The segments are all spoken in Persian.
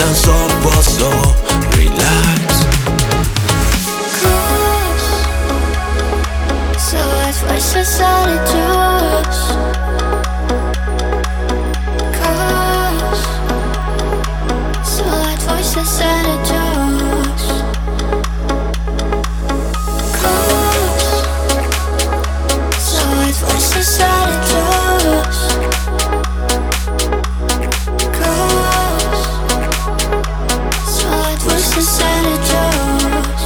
senso posso relax. So as voices out of juice. Cause so as voices out of juice. Cause so as voices out of juice. Cause so as voices out of juice.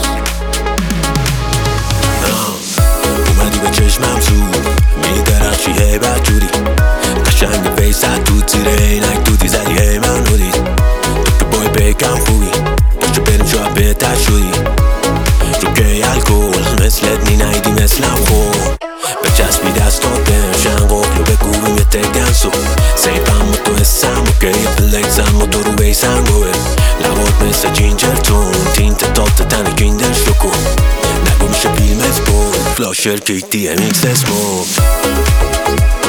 اومدی به چشمم زود میدرخشی هیبت جوری قشنگ بیست تو زیر عینک دودی زدی هی من بودی تو بای بگم خوبی داشته بریم شاید بهتر شدی رو که الکل مثلت می نیدی مثلم خود بچسبی دستات بهشن قفلو بگو بیم یه تگنسو سیبم و تو حسم و که یه پلکزم و تو رو بیسم گوه لبات مثل جینجر تون تینت تالت تنه کیندش رو کن نگو میشه فیلم اسپورت فلاشر کیتی امیکس اسموک